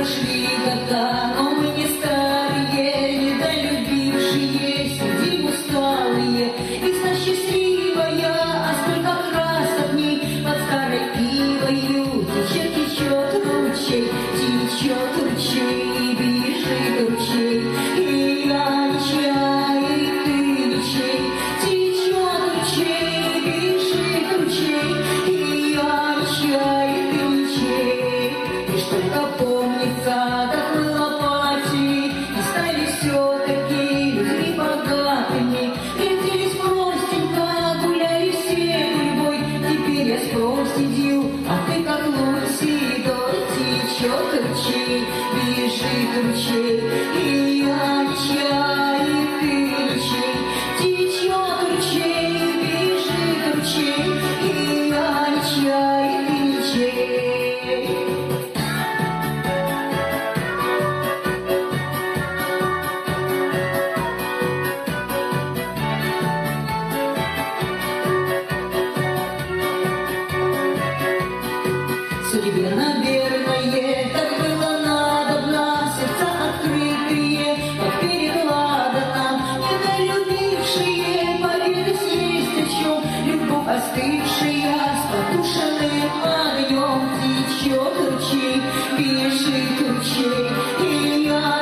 прошли года, но мы не старые, недолюбившие, сидим усталые. Весна счастливая, а сколько красок дней под старой ивою. Течет, течет ручей, бежит ручей, и я не чай, и ты не чей. Течет ручей, бежит ручей, и я не чай, и ты не чей. Лишь только помнится, как мы лопати, и стали все-таки людьми богатыми. Родились простенько, гуляли все гурьбой. Теперь я с проседью, а ты как лунь седой. Течет ручей, бежит ручей, и я не чай, и ты не чей. Течет ручей, бежит ручей, и я не чай, и ты не чей. Судьбе, наверное, так было надобно, сердца открытые, как перекладина, недолюбившие, поверить есть о чем, любовь остывшая, с потушенным огнем. Течет ручей, бежит ручей, и я